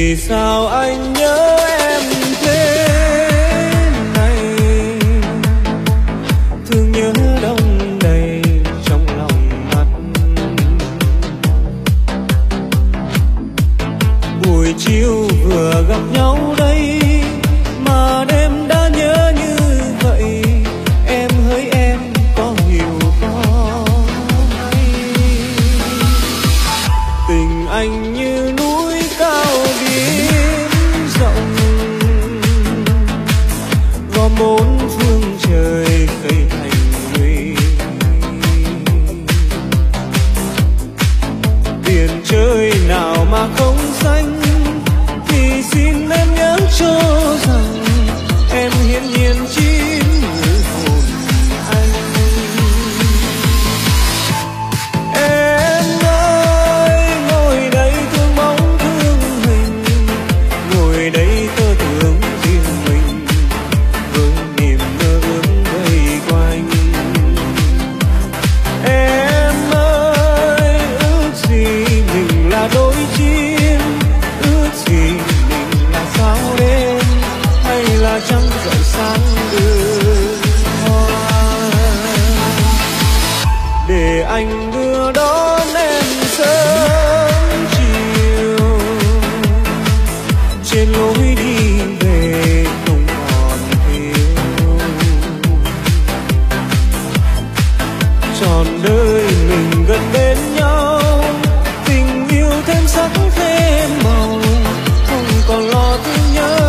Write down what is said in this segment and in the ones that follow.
Vì sao anh nhớ em thế này, thương nhớ đông đầy trong lòng mắt. Buổi chiều vừa gặp nhau đây mà đêm đã nhớ như vậy. Em hỡi em có hiểu không hay, tình anh như núi cao biển rộng, gom bốn phương trời cây thành nguy. Biển trời nào mà không xanh thì xin em nhớ cho rằng em hiển nhiên chỉ như hồn anh. Em ơi ngồi đây thương bóng thương mình, ngồi đây tơ tưởng riêng mình với niềm mơ ước vây quanh. Em ơi ước gì mình là đôi chim, ước gì mình là sao đêm hay là trăng rọi sáng đường hoa. Để anh đưa đón em sớm chiều trên lối đi về không còn thiếu. Trọn đời mình gần bên nhau, tình yêu thêm sắc thêm màu, không còn lo thương nhớ.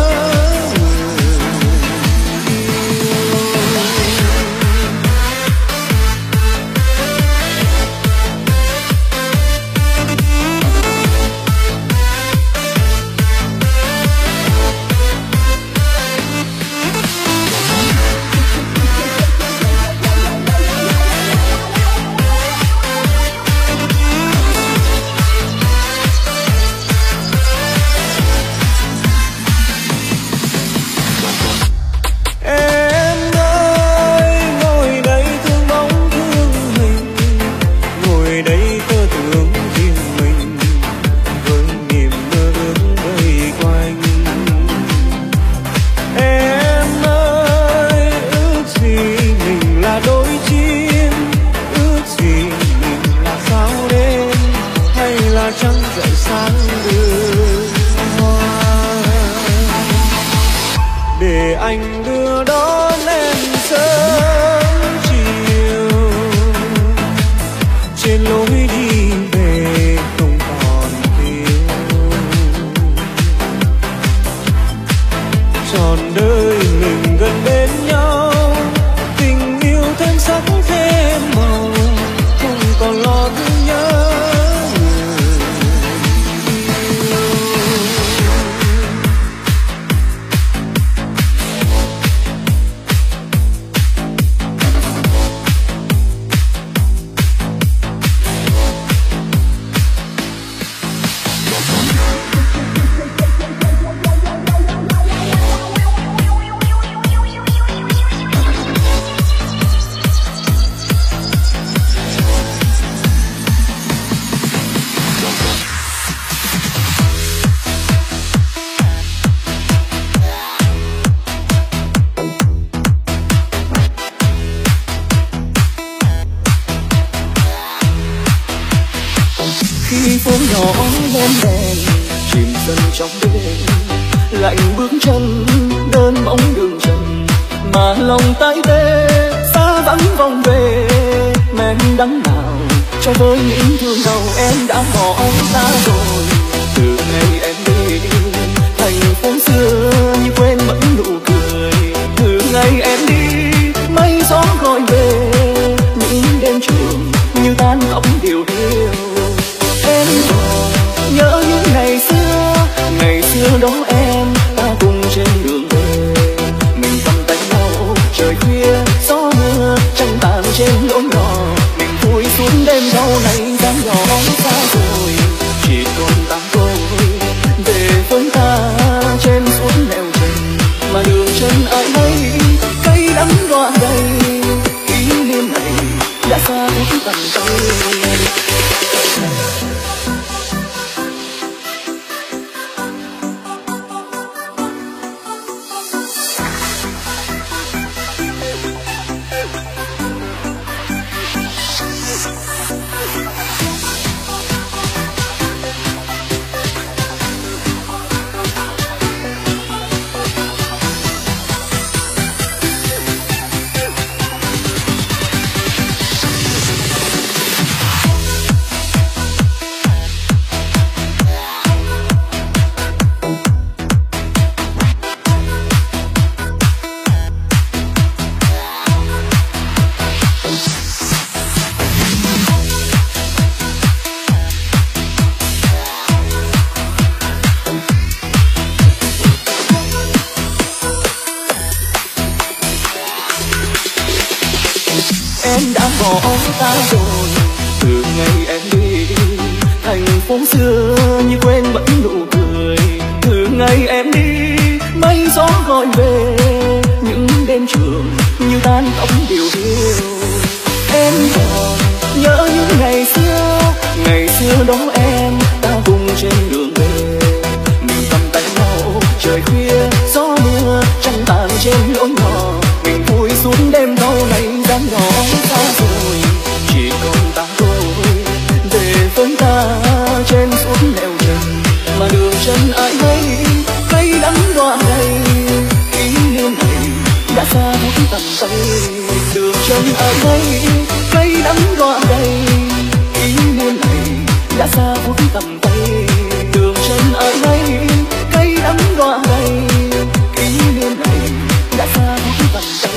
Em ơi ngồi đây thương bóng thương mình, ngồi đây tơ tưởng riêng mình với niềm mơ ước vây quanh. Em ơi ước gì mình là đôi chim, ước gì mình là sao đêm hay là trăng rọi sáng đường hoa. Để anh đưa đón em sớm chiều trên lối đi về không còn thiếu. Trọn đời mình gần bên nhau, tình yêu thêm sắc thêm màu, không còn lo thương nhớ. Khi phố nhỏ lên đèn chìm dần trong đêm, lạnh bước chân đơn bóng đường trần mà lòng tay tê xa vắng vòng về. Men đắng nào cho với những thương đau em đã bỏ ta rồi. Từ ngày em đi thành phố xưa như quên mất nụ cười. Từ ngày em đi mây gió gọi về những đêm trường như tan tóc điều hiu. Em còn nhớ những ngày xưa đó em ta cùng trên đường về. Mình cầm tay nhau trời khuya gió mưa trăng tàn trên lối nhỏ. Mình vui xuống đêm sau này dáng nhỏ xa rồi, chỉ còn ta thôi ngõ ta rồi. Từ ngày em đi thành phố xưa như quên mất nụ cười. Từ ngày em đi mây gió gọi về những đêm trường như tan tóc điều hiu. Em còn nhớ những ngày xưa đó em ta cùng trên đường về. Mình cầm tay nhau trời khuya gió mưa trăng tàn trên lối nhỏ. Mình vui xuống đêm thâu này dáng nhỏ sao rồi. Chỉ còn ta thôi về với ta trên suốt nẻo trần. Mà đường chân ai hay cây đắng đọa đầy. Kỷ niệm này đã xa thấu tầm tay. Đường chân ai hay cây đắng đọa đầy. Kỷ niệm này đã xa thấu tầm tay. Đường chân ai hay cây đắng đọa đầy. Kỷ niệm này đã xa thấu tầm tay.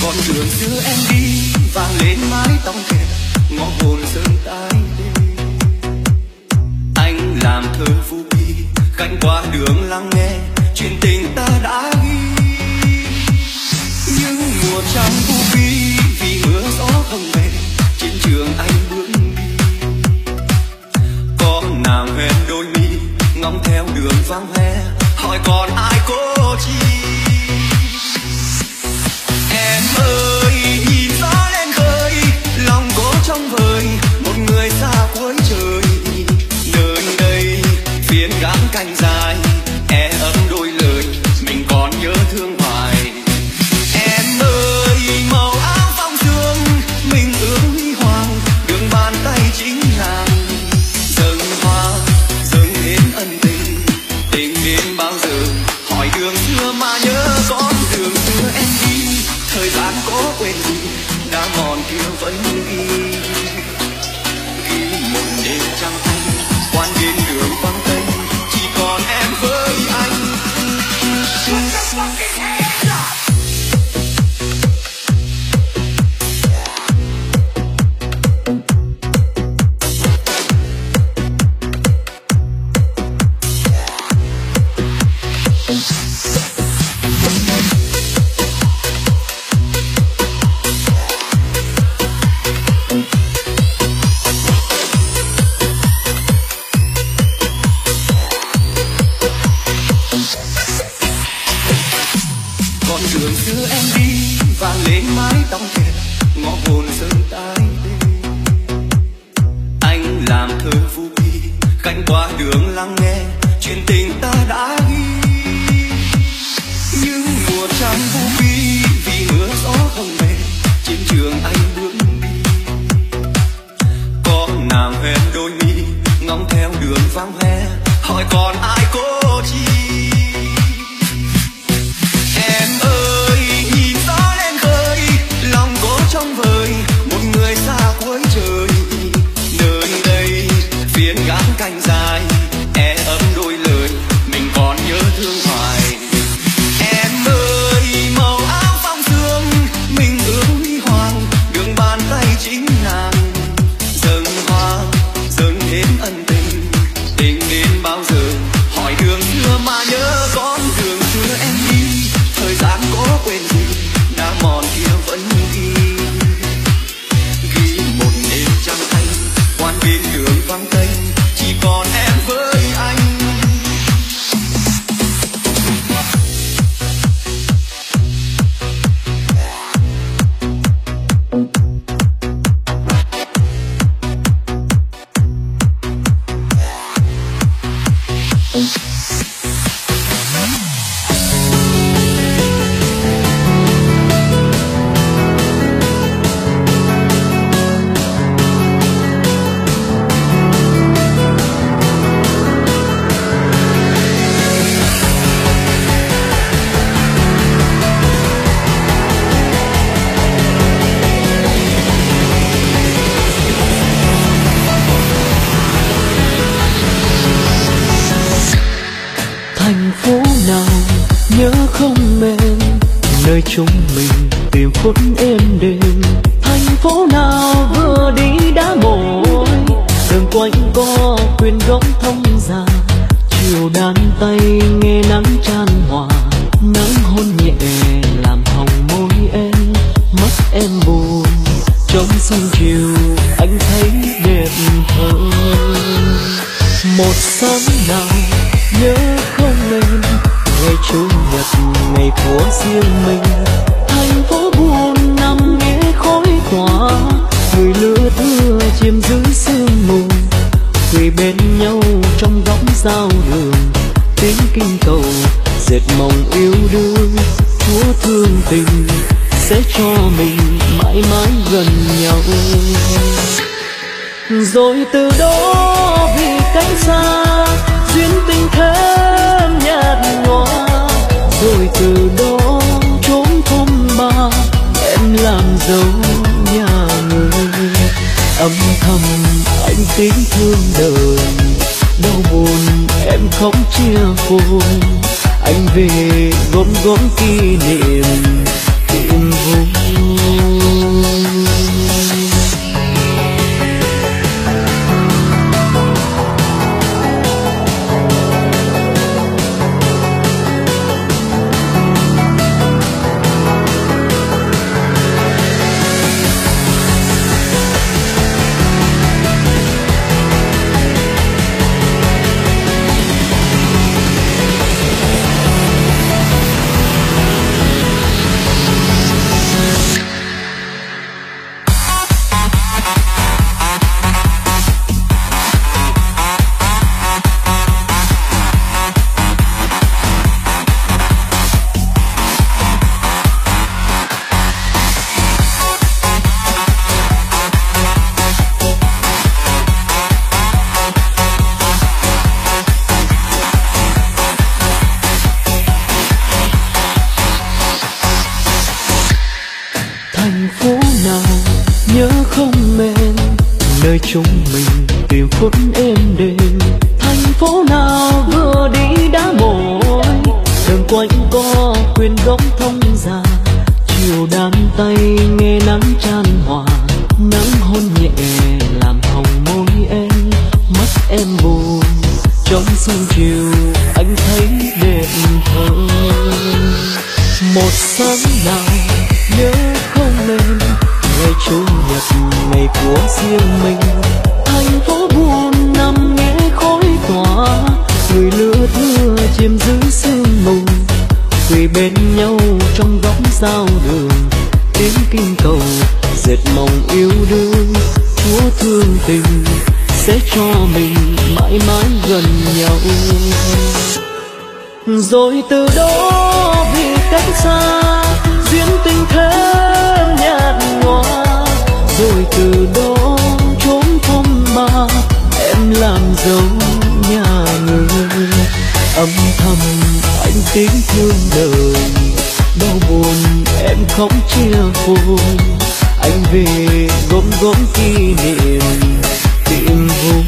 Con đường xưa em đi vang lên mái tóc kẹt ngõ hồn sơn tái đêm. Anh làm thơ phú bi cạnh qua đường lắng nghe chuyện tình ta đã ghi. Nhưng mùa trăng phú bi vì mưa gió không về trên trường anh bước đi. Con nàng hẹn đôi mi ngóng theo đường vắng hoe hỏi còn ai cố chi. Em ơi nhìn gió lên khơi lòng cố trong vời một người xa cuối trời. Nơi đây phiến gắn cành dài e ấm đôi lời mình còn nhớ thương hoài. Em ơi màu áo phong sương mình ước huy hoàng đường bàn tay chính nàng. Dâng hoa dâng đến ân tình tình đến bao giờ hỏi đường xưa mà nhớ con đường xưa em đi. Thời gian có quên gì đã mòn kia vẫn ghi. Ghi một đêm trăng thanh quan đến đường vắng tây chỉ còn em với anh. Con đường xưa em đi vang lên mái tóc kẹt ngõ hồn sơn tái đêm. Anh làm thơ phú bi cạnh qua đường lắng nghe chuyện tình ta đã ghi. Nhưng mùa trăng phú bi vì mưa gió không về trên trường anh bước đi. Con nàng hẹn đôi mi ngóng theo đường vắng hoe hỏi còn ai cố chi. Em ơi nhìn gió lên khơi lòng cố trong vời một người xa cuối trời. Nơi đây phiến gắn cành dài e ấm đôi lời mình còn nhớ thương hoài. Em ơi màu áo phong sương mình ước huy hoàng đường bàn tay chính nàng. Dâng hoa dâng đến ân tình tình đến bao giờ hỏi đường xưa mà nhớ con đường xưa em đi. Thời gian có quên gì đã mòn kia vẫn ghi. Ghi một đêm trăng thanh quan bên đường vắng tây chỉ còn em với anh. Thành phố nào nhớ không em nơi chúng mình tìm phút êm đềm. Thành phố nào vừa đi đã mỏi đường quanh co khuyên góc thông già. Chiều đan tay nghe nắng chan hòa nắng hôn nhẹ làm hồng môi em. Mắt em buồn trong sân chiều anh thấy đẹp hơn. Một sáng nào nhớ không em ngày chủ nhật ngày của riêng mình. Thành phố buồn nằm nghe khói tỏa người lứa thưa chìm dưới sương mù. Quỳ bên nhau trong góc giao đường tiếng kinh cầu dệt mộng yêu đương. Chúa thương tình sẽ cho mình mãi mãi gần nhau. Rồi từ đó vì cách xa duyên tình thêm nhạt nhòa. Rồi từ đó trốn phong ba em làm dấu nhà người. Âm thầm anh tiếng thương đời đau buồn em khóc chia phôi. Anh về gom góp kỷ niệm tìm vui. Thành phố nào nhớ không em, nơi chúng mình tìm phút êm đềm. Thành phố nào vừa đi đã mỏi, đường quanh co khuyên góc thông già. Chiều đan tay nghe nắng chan hòa, nắng hôn nhẹ làm hồng môi em. Mắt em buồn trong sương chiều, anh thấy đẹp hơn. Một sáng nào nhớ không em, ngày chủ nhật ngày của riêng mình. Thành phố buồn nằm nghe khói tỏa, người lứa thưa chìm dưới sương mù. Quỳ bên nhau trong góc giao đường, tiếng kinh cầu dệt mộng yêu đương. Chúa thương tình sẽ cho mình mãi mãi gần nhau. Rồi từ đó vì cách xa, duyên tình thêm nhạt nhòa. Rồi từ đó trốn phong ba, em làm dấu nhà người. Âm thầm anh tiếng thương đời, đau buồn em khóc chia phôi. Anh về gom gom kỷ niệm tìm vui.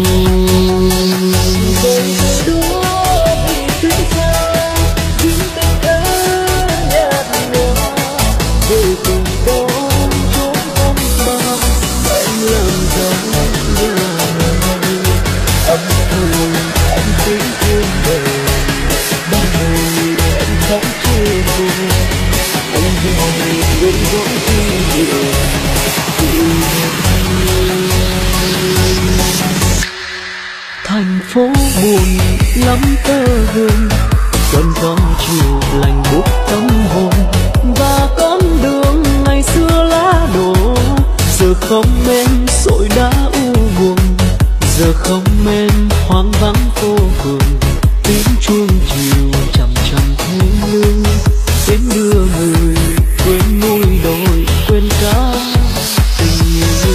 Thành phố buồn lắm tơ hương, cơn gió chiều lạnh buốt tâm hồn. Và con đường ngày xưa lá đổ, giờ không em sỏi đá u buồn. Giờ không em hoang vắng phố phường, tiếng chuông chiều chậm chậm thế lương. Đến đưa người quên núi đồi, quên cả tình yêu.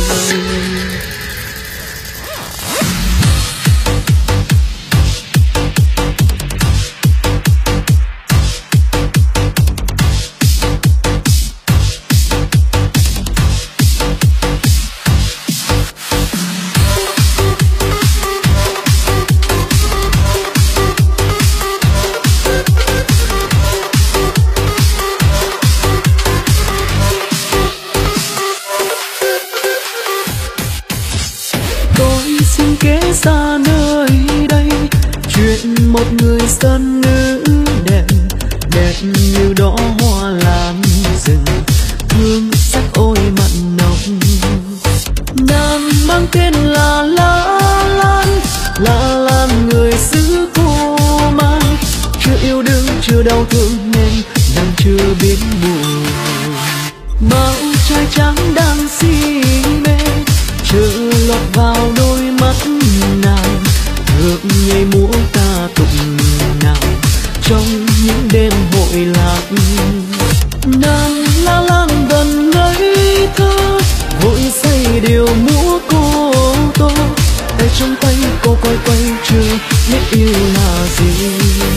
Xa nơi đây chuyện một người dân nữ đẹp, đẹp như đóa hoa lan rừng, hương sắc ôi mặn nồng. Nàng mang tên là La Lan người xứ Cô Mang. Chưa yêu đương chưa đau thương nên nàng chưa biết buồn. Bao trai trắng đang si mê chờ lọt vào đôi mắt nàng, ngược nhảy múa ca tụng nàng trong những đêm hội lạc. Nàng La Lan gần ngây thơ, vội say điều múa cô tô. Tay trong tay cô quay quay chưa biết yêu là gì.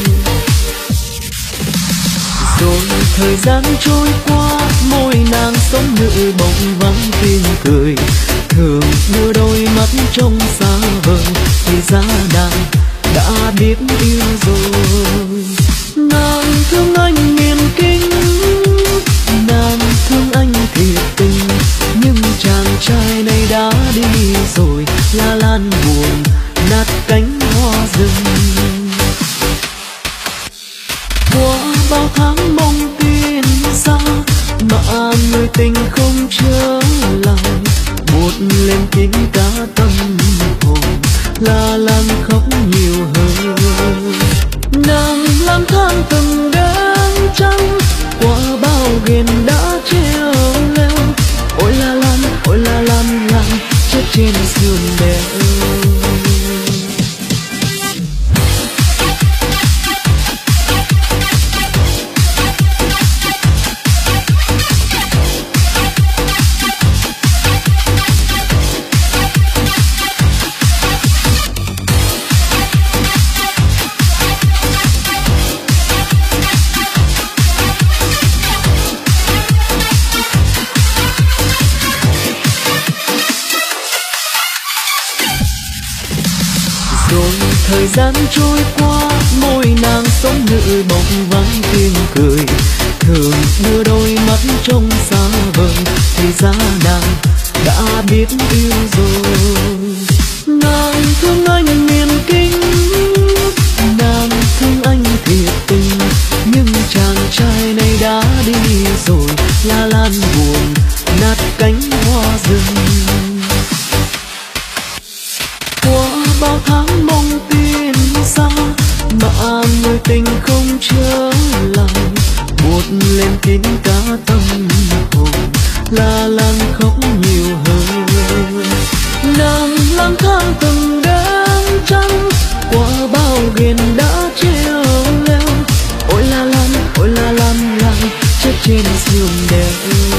Rồi thời gian trôi qua, môi nàng sống nữ bỗng vắng tin cười. Thường đưa đôi mắt trong xa vời, thì ra nàng đã biết yêu rồi. Nàng thương anh miền Kinh, nàng thương anh thiệt tình, nhưng chàng trai này đã đi rồi. La Lan buồn nát cánh hoa rừng. Qua bao tháng mong tin xa, mà người tình không trở lại. Buốt lên tiếng cả tâm hồn, La Lan khóc nhiều hơn. Nàng lang thang từng đêm trăng, qua bao ghen đã treo leo. Ôi La Lan Lan chết trên sườn đèo. Thời gian trôi qua, môi nàng sống nữ bóng vắng tiếng cười. Thường đưa đôi mắt trông xa vời, thì ra nàng đã biết yêu rồi. Nàng thương anh miền Kinh, nàng thương anh thiệt tình, nhưng chàng trai này đã đi rồi, lá lan buồn nát cánh hoa rừng. Qua bao tháng mong tin xa, mà người tình không trở lại, buốt lên kín cả tâm hồn, là lan khóc nhiều hơn. Nàng lang thang từng đêm trăng, qua bao ghiền đã treo leo. Ôi la lan lan chết trên sườn đèo.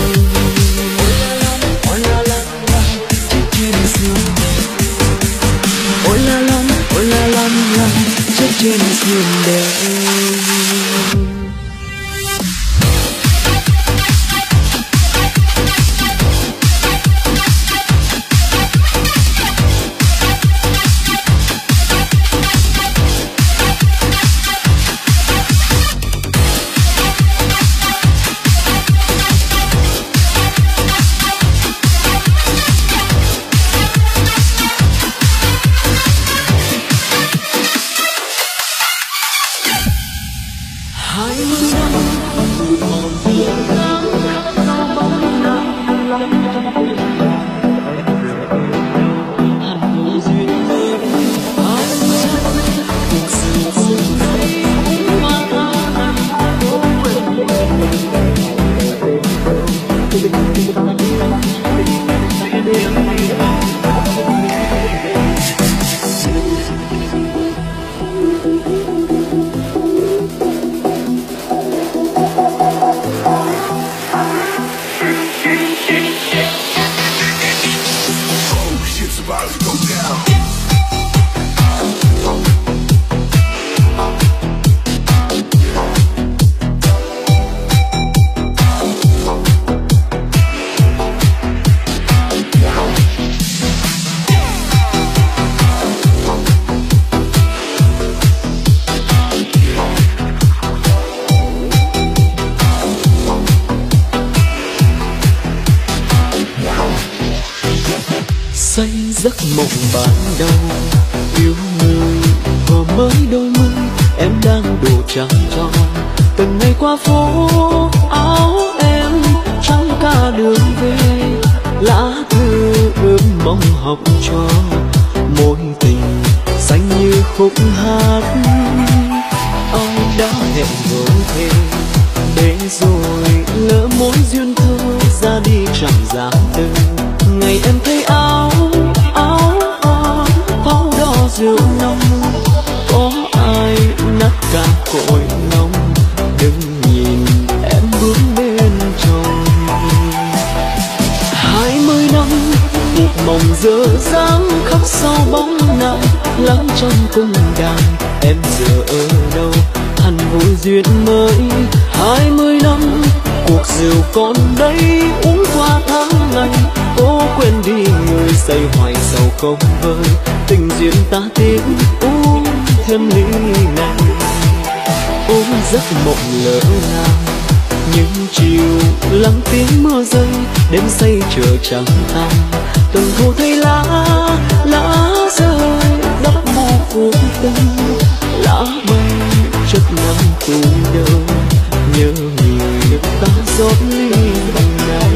Ôi la lan chết trên sườn đèo. Ôi la lan chết trên sườn đèo. Say giấc mộng ban đầu yêu người, vừa mới đôi mươi em đang đổ trăng tròn. Từng ngày qua phố áo em trắng cả đường về, lá thư ướm mong học trò, mối tình xanh như khúc hát. Ai đã hẹn gửi thêm để rồi lỡ mối duyên thơ ra đi chẳng dám từ. Ngày em thấy áo pháo đỏ rượu nồng, có ai nát cả cội nồng, đừng nhìn em bước bên chồng. 20 năm một mộng dở dáng khắc sau bóng nàng, lắng trong cung đàn em giờ ở đâu, hằn vui duyên mới. 20 năm cuộc rượu còn đây uống qua tháng ngày, cố quên đi người say hoài sầu không vơi, tình duyên ta tiếc uống thêm ly này. Ôm giấc mộng lỡ làng những chiều lắng tiếng mưa rơi, đêm say chờ trăng tan, từng thu thấy lá rơi đắp mô cuộc tình. Lá bay chất nắng tuổi đời, nhớ người ta rót ly này.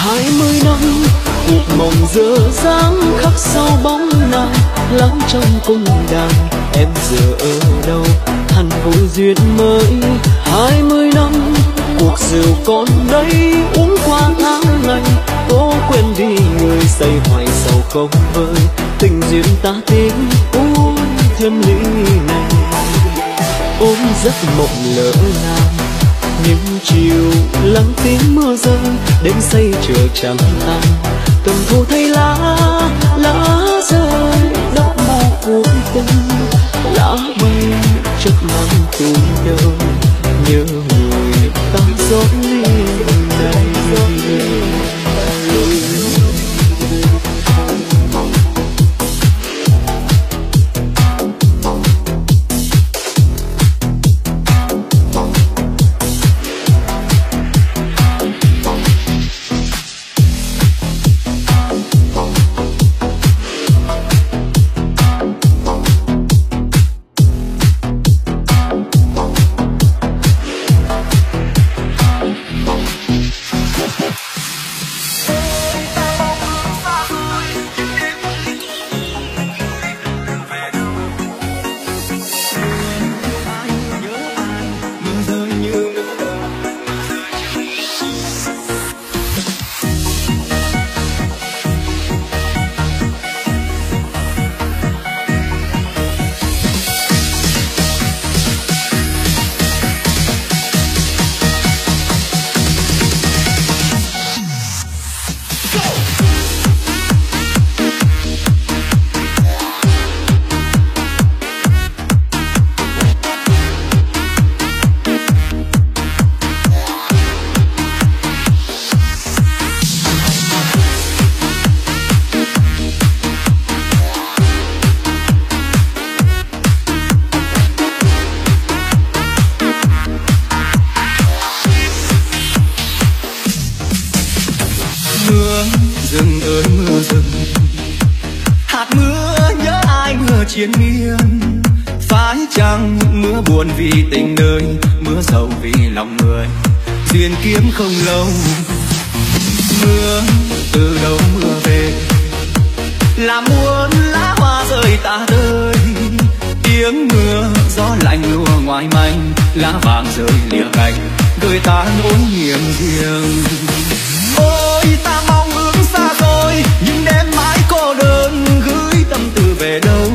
20 năm cuộc mộng dở dáng khắc sâu bóng nàng lắng trong cung đàn. Em giờ ở đâu hằn vui duyên mới. 20 năm cuộc rượu còn đây uống qua tháng ngày. Cố quên đi người say hoài sầu không vơi. Tình duyên ta tiếng uống thêm ly này. Ôm giấc mộng lỡ làng những chiều lắng tiếng mưa rơi. Đêm say chờ trăng tan từng thu thay lá rơi. Đất màu cuối tình lá bay chất nắng tuổi đời. Nhớ người ta gió ly này. chiến miên. Phải chăng mưa buồn vì tình đời, mưa sầu vì lòng người, duyên kiếm không lâu. Mưa từ đâu mưa về, làm muôn lá hoa rơi tả tơi. Tiếng mưa gió lạnh lùa ngoài manh, lá vàng rơi lìa cành, gửi ta nỗi niềm riêng. Ôi ta mong ước xa rồi, nhưng đêm mãi cô đơn, gửi tâm tư về đâu.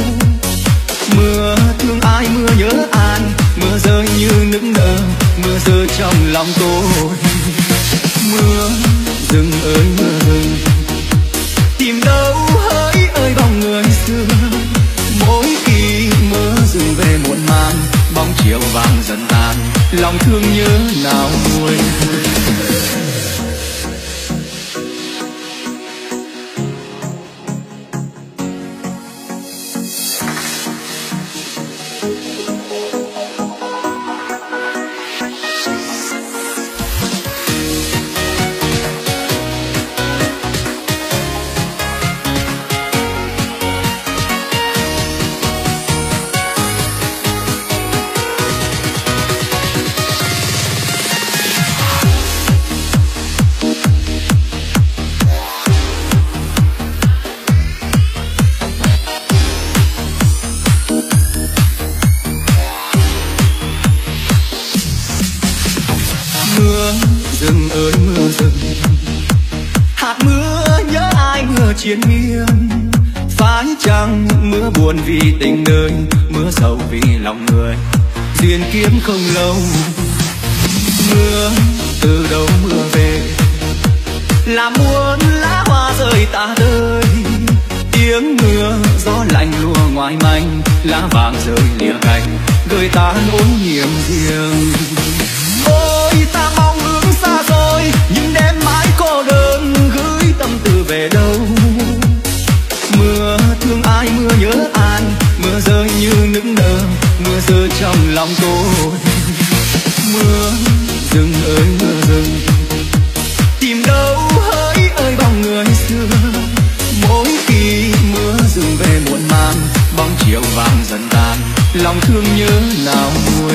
Mưa thương ai, mưa nhớ ai, mưa rơi như nức nở, mưa rơi trong lòng tôi. Mưa rừng ơi mưa rừng, tìm đâu hỡi ơi bóng người xưa. Mỗi khi mưa rừng về muộn màng, bóng chiều vàng dần tàn, lòng thương nhớ nào nguôi. Chiến miên. Phải chăng mưa buồn vì tình đời, mưa sầu vì lòng người, duyên kiếm không lâu. Mưa từ đâu mưa về, làm muôn lá hoa rơi tả tơi. Tiếng mưa gió lạnh lùa ngoài manh, lá vàng rơi lìa cành, gửi ta nỗi niềm riêng. Ôi ta mong ước xa rồi, nhưng đêm mãi cô đơn, gửi tâm tư về đâu. Mưa thương ai, mưa nhớ ai, mưa rơi như nức nở, mưa rơi trong lòng tôi. Mưa rừng ơi mưa rừng, tìm đâu hỡi ơi bóng người xưa. Mỗi khi mưa rừng về muộn màng, bóng chiều vàng dần tàn, lòng thương nhớ nào nguôi.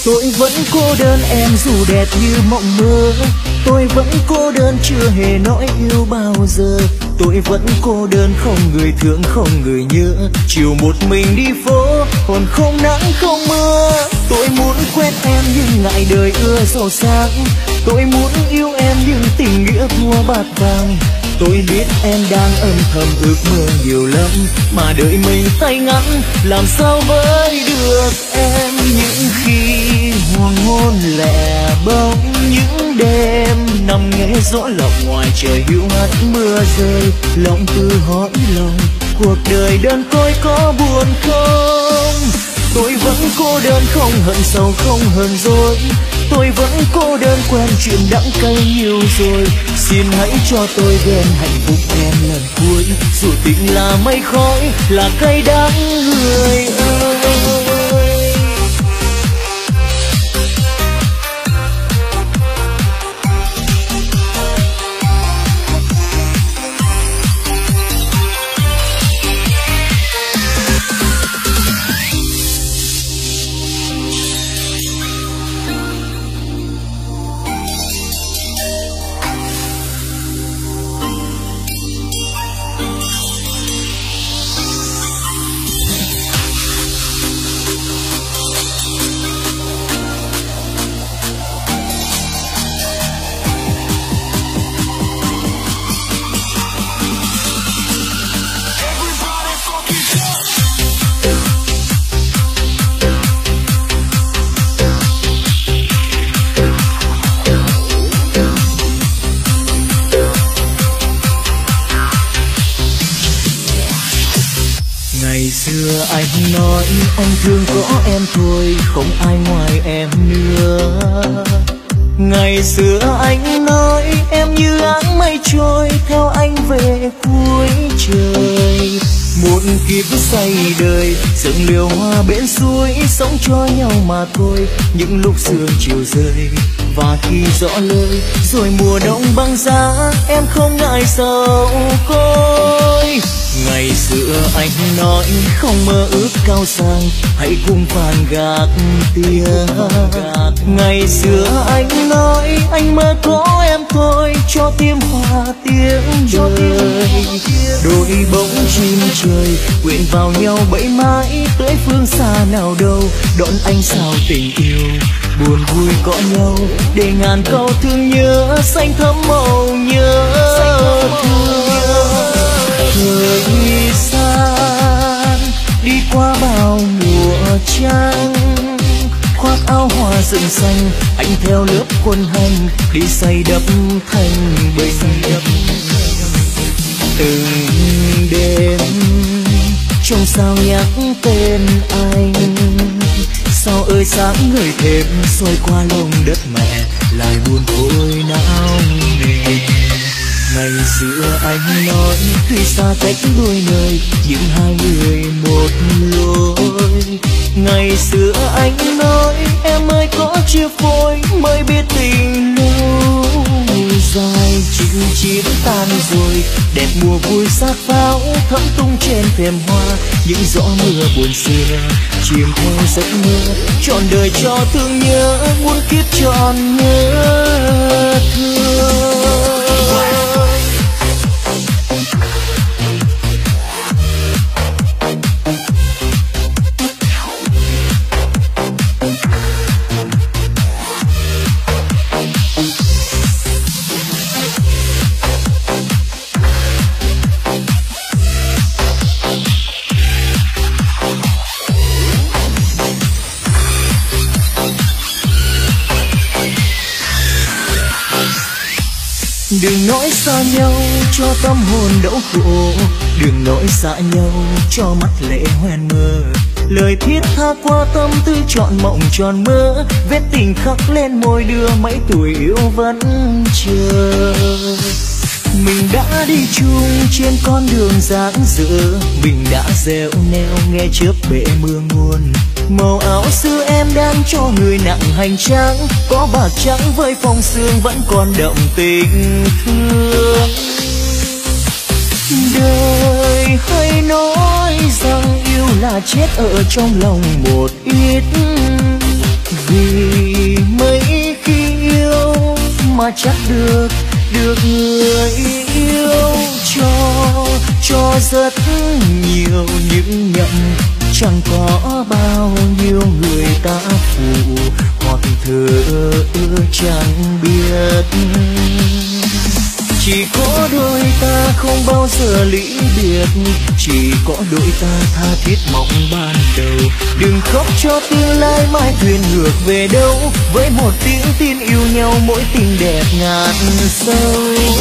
Tôi vẫn cô đơn em dù đẹp như mộng mơ. Tôi vẫn cô đơn chưa hề nói yêu bao giờ. Tôi vẫn cô đơn không người thương không người nhớ. Chiều một mình đi phố hồn không nắng không mưa. Tôi muốn quen em nhưng ngại đời ưa giàu sang. Tôi muốn yêu em nhưng tình nghĩa thua bạc vàng. Tôi biết em đang âm thầm ước mơ nhiều lắm, mà đợi mình tay ngắn làm sao với được em. Những khi hoàng hôn lẻ bóng, những đêm nằm nghe gió lọc ngoài trời hiu hắt mưa rơi. Lòng tự hỏi lòng cuộc đời đơn côi có buồn không. Tôi vẫn cô đơn không hận sầu không hờn dỗi. Tôi vẫn cô đơn quen chuyện đắng cay nhiều rồi. Xin hãy cho tôi ghen hạnh phúc em lần cuối. Dù tình là mây khói là cay đắng người ơi. Ngày xưa anh nói anh thương có em thôi, không ai ngoài em nữa. Ngày xưa anh nói em như áng mây trôi, theo anh về cuối trời. Một kiếp say đời, dựng liều hoa bên suối, sống cho nhau mà thôi. Những lúc sương chiều rơi, và khi gió lơi, rồi mùa đông băng giá, em không ngại sầu côi. Ngày xưa anh nói không mơ ước cao sang, hãy cùng phàn gác tiếng. Ngày xưa anh nói anh mơ có em thôi, cho tim hòa tiếng đời. Đôi bóng chim trời quyện vào nhau bẫy mãi, tới phương xa nào đâu đón anh sao tình yêu. Buồn vui có nhau để ngàn câu thương nhớ, xanh thắm màu nhớ thương. Thời gian đi qua bao mùa trăng, khoác áo hoa rừng xanh, anh theo lớp quân hành đi xây đắp thành bình. Từng đêm trong sao nhắc tên anh, sao ơi sáng người thêm xôi qua lòng đất mẹ, lại buồn vội não nề. Ngày xưa anh nói tuy xa cách đôi nơi, nhưng hai người một lối. Ngày xưa anh nói em ơi có chia phôi, mới biết tình lâu dài. Chinh chiến tan rồi, đẹp mùa vui sát pháo thấm tung trên thềm hoa. Những gió mưa buồn xưa chìm theo giấc mơ, trọn đời cho thương nhớ, muôn kiếp tròn nhớ thương. Đừng nói xa nhau cho tâm hồn đau khổ, đừng nói xa nhau cho mắt lệ hoen mơ. Lời thiết tha qua tâm tư trọn mộng tròn mơ, vết tình khắc lên môi đưa mấy tuổi yêu vẫn chờ. Mình đã đi chung trên con đường dáng dở, mình đã gieo neo nghe chớp bể mưa nguồn. Màu áo xưa em đang cho người nặng hành trang, có bạc trắng với phong sương vẫn còn đậm tình thương. Đời hay nói rằng yêu là chết ở trong lòng một ít, Vì mấy khi yêu mà chắc được người yêu cho rất nhiều những nhận, chẳng có bao nhiêu người ta phụ hoặc thờ chẳng biết. Chỉ có đôi ta không bao giờ ly biệt, chỉ có đôi ta tha thiết mong ban đầu. Đừng khóc cho tương lai mai thuyền ngược về đâu, với một tiếng tin yêu nhau mỗi tình đẹp ngàn sâu.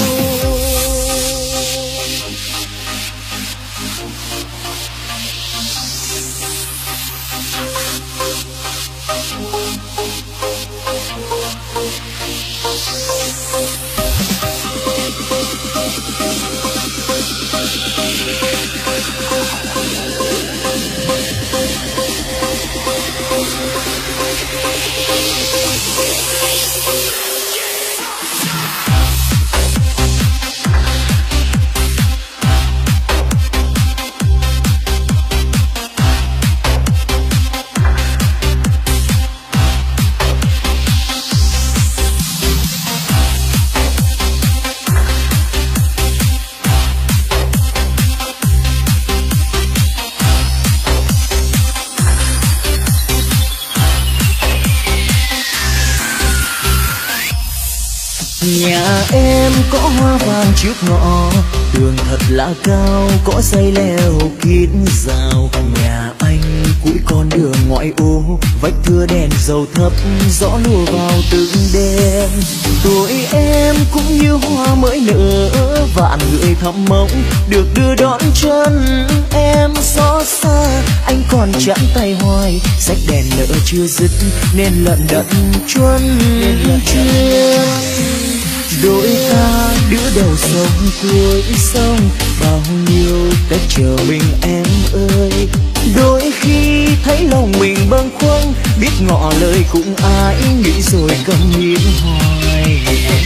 Nhà em có hoa vàng trước ngõ, tường thật là cao, có dây leo kín rào. Nhà anh cuối con đường ngoại ô, vách thưa đèn dầu thấp, gió lùa vào từng đêm. Tuổi em cũng như hoa mới nở, vạn người thắm mộng được đưa đón chân em. Xót xa anh còn chạm tay hoài, sách đèn nợ chưa dứt nên lận đận chuân chuyên. Đôi ta đứa đầu sông cuối sông, bao nhiêu cách chờ mình em ơi. Đôi khi thấy lòng mình bâng khuâng, biết ngỏ lời cũng ai nghĩ rồi cầm nhịn hoài.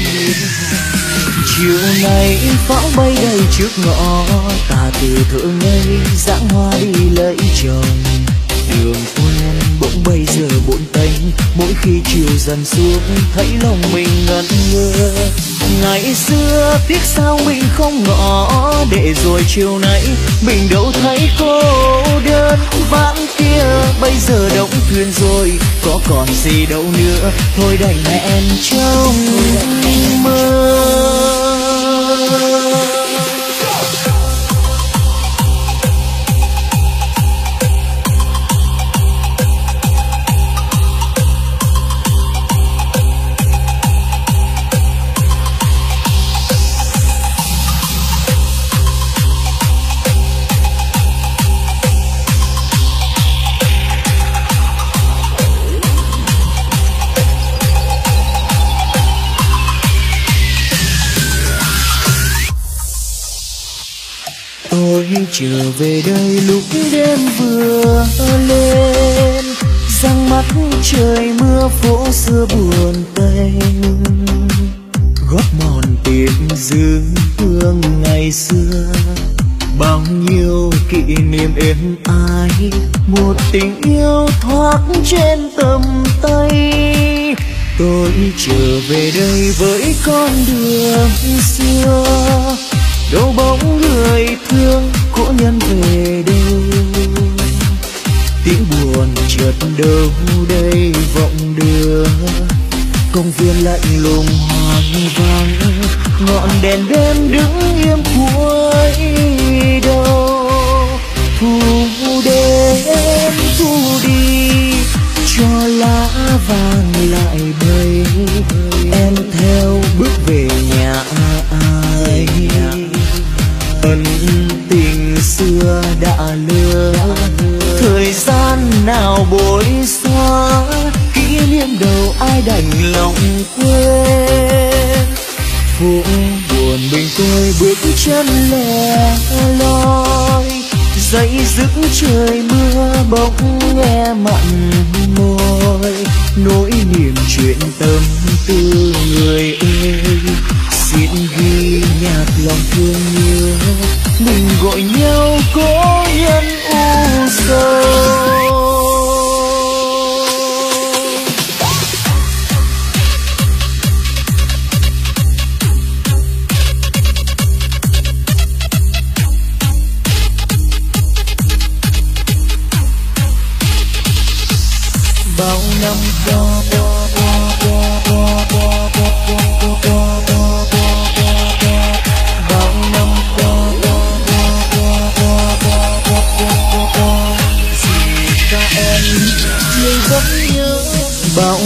Chiều nay pháo bay đầy trước ngõ, ta từ thở ngây dãng hoa đi lấy chồng. Đường quen bỗng bây giờ bộn tênh, mỗi khi chiều dần xuống thấy lòng mình ngẩn ngơ. Ngày xưa tiếc sao mình không ngỏ, để rồi chiều nay mình đâu thấy cô đơn. Vãng kia bây giờ đóng thuyền rồi, có còn gì đâu nữa, thôi đành hẹn trong mơ. Trở về đây lúc đêm vừa lên, răng mắt trời mưa phố xưa buồn tênh. Gót mòn tìm dư hương ngày xưa, bao nhiêu kỷ niệm êm ái, một tình yêu thoát trên tầm tay. Tôi trở về đây với con đường xưa, đâu bóng người thương cố nhân về đâu. Tiếng buồn chợt đâu đây vọng đưa, công viên lạnh lùng hoang vắng, ngọn đèn đêm đứng im cuối đầu. Thu đến thu đi, cho lá vàng lại bay, em theo bước về nhà ai. Ân tình xưa đã lừa, thời gian nào bối xóa, kỷ niệm đầu ai đành lòng quên. Phố buồn mình tôi bước chân lẻ loi, dậy dứt trời mưa bỗng nghe mặn môi. Nỗi niềm chuyện tâm tư người ơi, xin ghi nhạt lòng thương nhớ, mình gọi nhau cố nhân u sầu.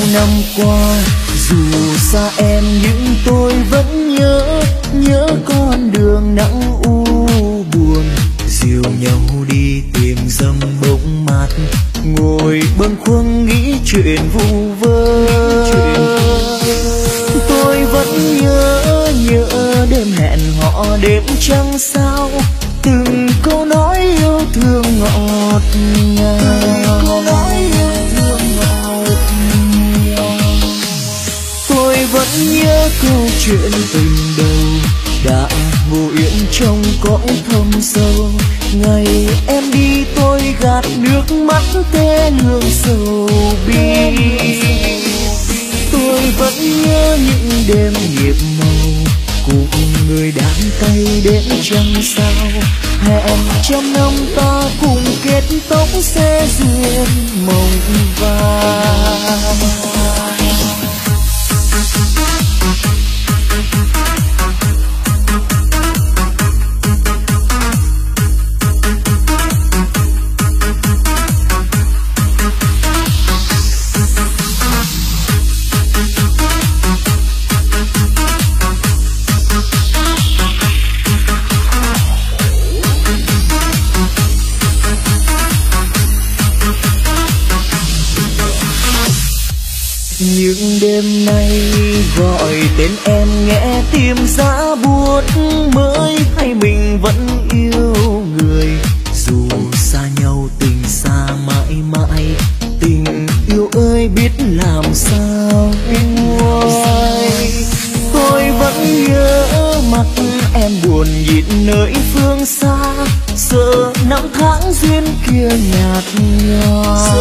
năm qua, dù xa em nhưng tôi vẫn nhớ con đường nắng u buồn. Dìu nhau đi tìm dầm bóng mát, ngồi bâng khuâng nghĩ chuyện vu vơ. Tôi vẫn nhớ đêm hẹn hò đêm trăng sao, từng câu nói yêu thương ngọt ngào. Tôi vẫn nhớ câu chuyện tình đầu đã ngủ yên trong cõi thâm sâu. Ngày em đi tôi gạt nước mắt té lương sầu bi. Tôi vẫn nhớ những đêm nhịp màu cùng người đàn tay đến trăng sao. Hẹn trăm năm ta cùng kết tóc sẽ duyên mộng vàng. Nhưng đêm nay gọi tên em nghe tim giá buốt, mới hay mình vẫn yêu người. Dù xa nhau tình xa mãi mãi, tình yêu ơi biết làm sao nguôi. Tôi vẫn nhớ mặt em buồn nhịn nơi phương xa, sợ năm tháng duyên kia nhạt nhòa.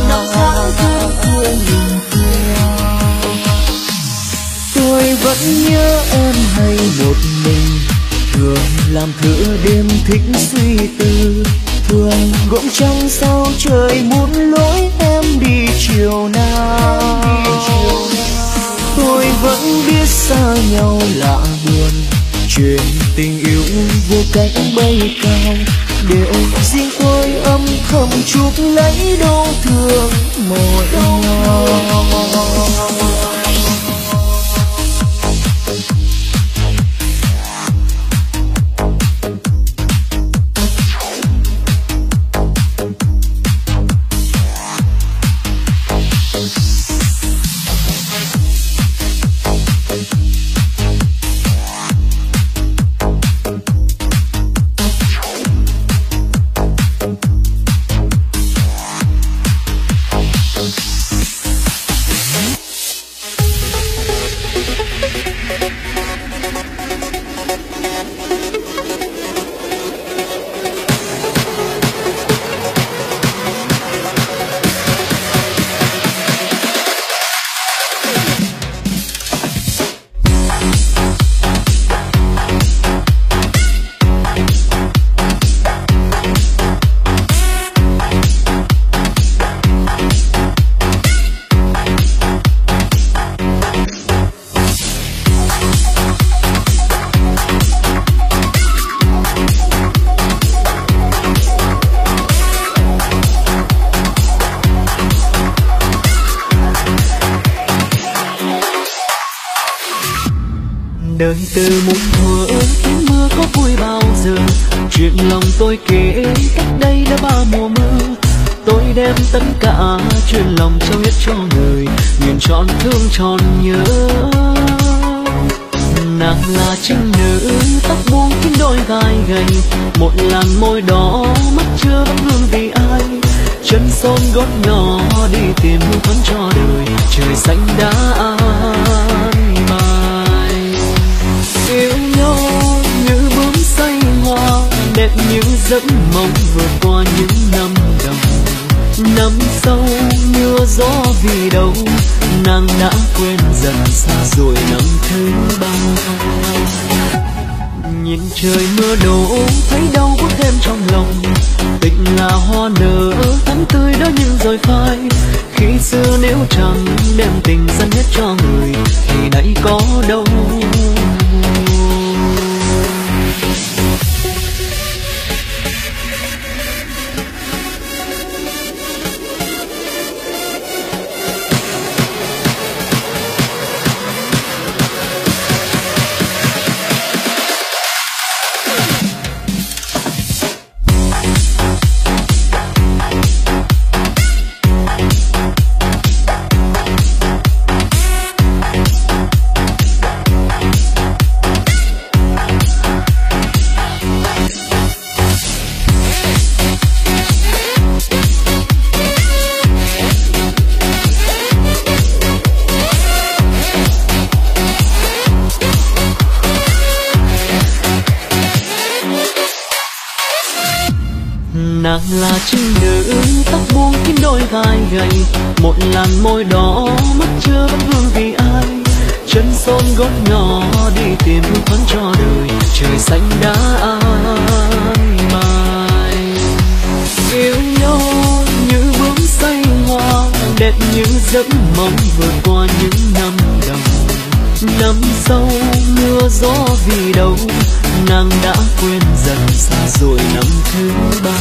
Tôi vẫn nhớ em hay một mình, thường làm thửa đêm thích suy tư. Thường gỗng trăng sao trời muốn lối em đi chiều nào. Tôi vẫn biết xa nhau lạ buồn, chuyện tình yêu vô cánh bay cao. Để riêng tôi âm thầm chuốc lấy đau thương một nhau. Đời từ muôn thuở tiếng mưa có vui bao giờ, chuyện lòng tôi kể cách đây đã bao mùa mưa. Tôi đem tất cả chuyện lòng trao hết cho người, nguyện trọn thương tròn nhớ. Nàng là trinh nữ tóc buông kín đôi vai gầy, một làn môi đỏ mắt chưa vẫn hương vì ai. Chân son gót nhỏ đi tìm hương thắm cho đời, trời xanh đã an bài. Yêu nhau như bướm say hoa, đẹp như giấc mộng vượt qua những năm đầu. Năm sau mưa gió vì đâu, nàng đã quên dần xa rồi năm thứ bao. Nhìn trời mưa đổ thấy đau có thêm trong lòng, tình là hoa nở thắm tươi đó nhưng rồi phai. Khi xưa nếu chẳng đem tình dâng hết cho người thì nay có đâu. Nàng là trinh nữ tóc buông kín đôi vai gầy, một làn môi đỏ mắt chưa vẫn vương vì ai. Chân son gót nhỏ đi tìm hương thoáng cho đời, trời xanh đã an bài. Yêu nhau như bướm say hoa, đẹp như giấc mộng vượt qua những năm đầu. Năm sau mưa gió vì đâu, nàng đã quên dần xa rồi năm thứ ba.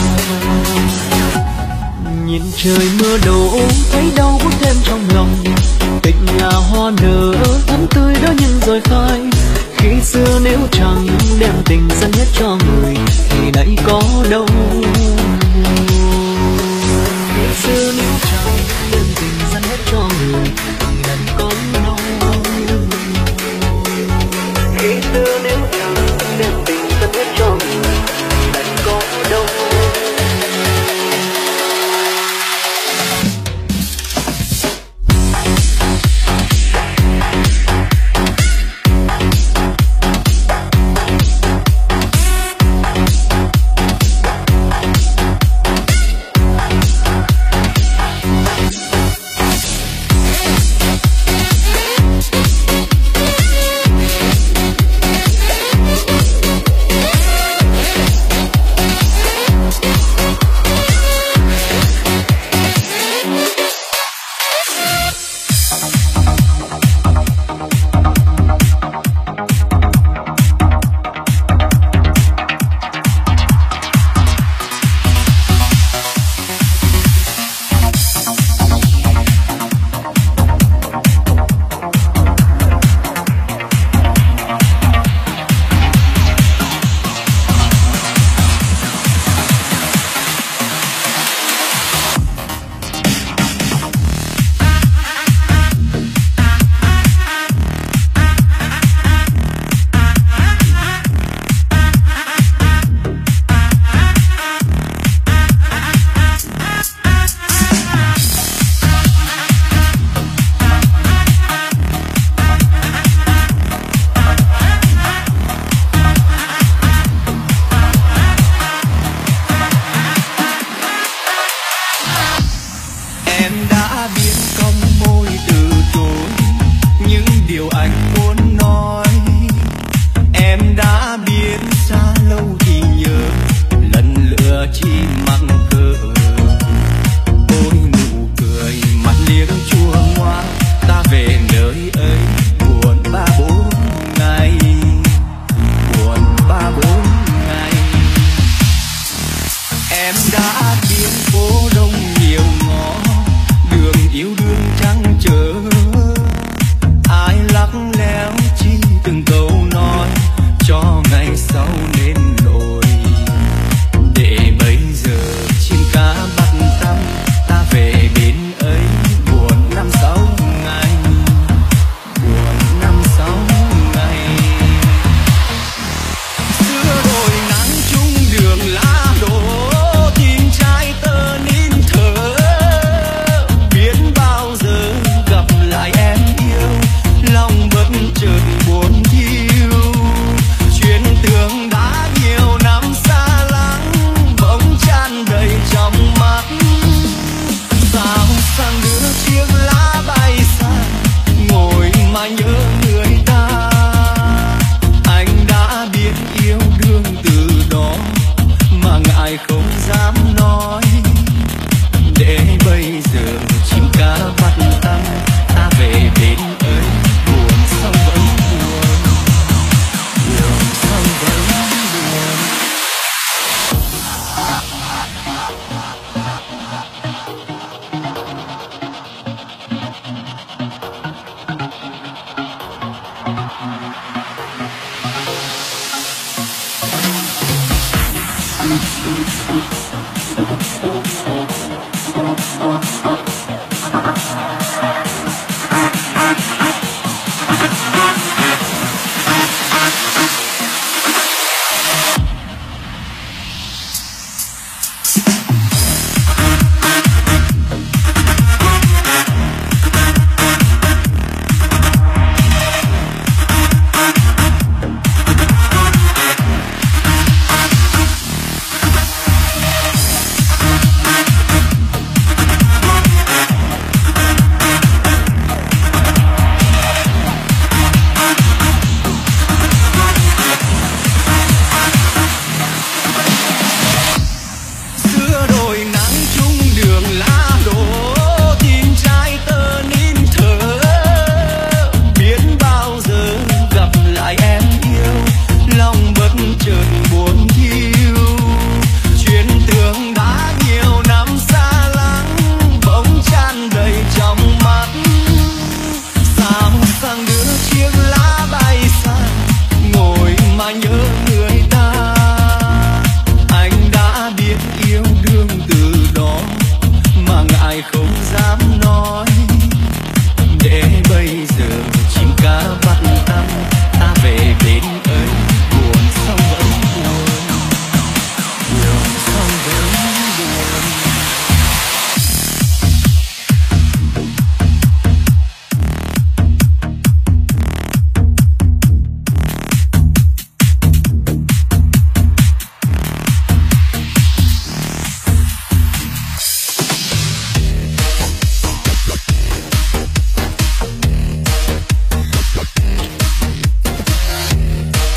Nhìn trời mưa đổ thấy đau buốt thêm trong lòng, tình là hoa nở thắm tươi đó nhưng rồi phai. Khi xưa nếu chẳng đem tình dâng hết cho người thì nay có đâu. Khi xưa nếu chẳng đem tình dâng hết cho người thì nay có đâu. Khi xưa nếu chẳng đem tình dâng hết cho người thì nay có đâu. Thank you.